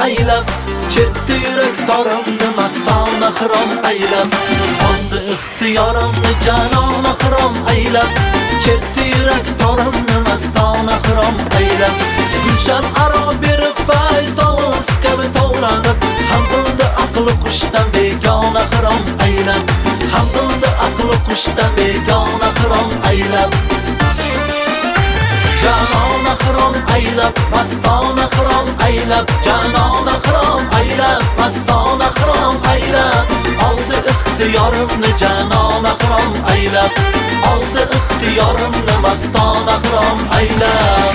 aylab, chertdi yurak torimni mastona xirom aylab, oldi ixtiyorimni janona xirom aylab, chertdi yurak torimni mastona xirom aylab, gulshan aro berib fayzos kabi tovlanib, ham qildi aqli qushdan begona xirom aylab, ham qildi aqli qushdan begona xirom aylab, janona xirom aylab, mastona xirom aylab, janona xirom aylab, mastona xirom aylab, oldi ixtiyorimni janona xirom aylab, oldi ixtiyorimni mastona xirom aylab.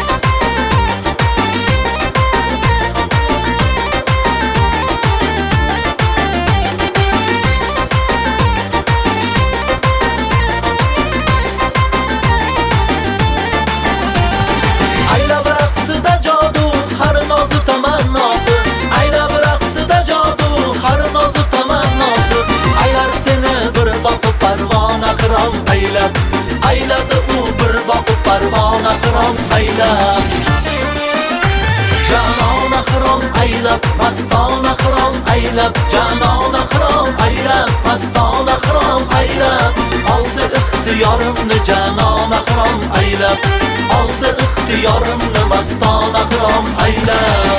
Aylab raqsida jodu, har nozu tamannosi, aylab raqsida jodu, har nozu tamannosi, aylar seni bir boqib parvona xirom aylab, ayladi u bir boqib parvona xirom aylab, janona xirom aylab, mastona xirom aylab, janona xirom aylab, mastona xirom aylab, oldi ixtiyorimni janona xirom aylab, oldi ixtiyorimni mastona xirom aylab.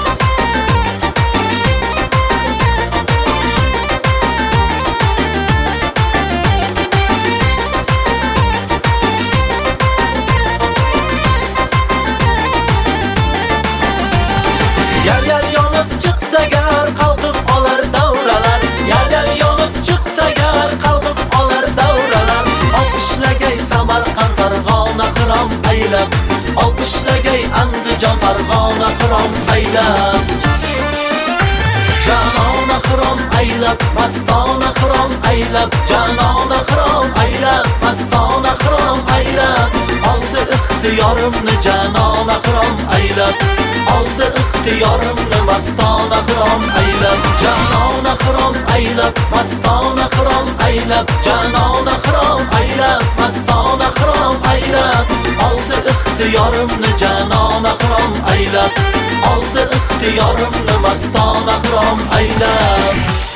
Yal yonib chiqsa gar qalqib olar davralar, yal yonib chiqsa gar qalqib olar davralar, olqishlagay Samarqand Farg'ona xirom aylab, olqishlagay Andijon Farg'ona xirom aylab, janona xirom aylab, mastona xirom aylab, janona xirom aylab, mastona xirom aylab, oldi ixtiyorimni janona xirom aylab, oldi ixtiyorimni mastona xirom aylab, janona xirom aylab, mastona xirom aylab, janona xirom aylab, mastona xirom aylab, oldi ixtiyorimni janona xirom aylab, oldi ixtiyorimni mastona xirom aylab.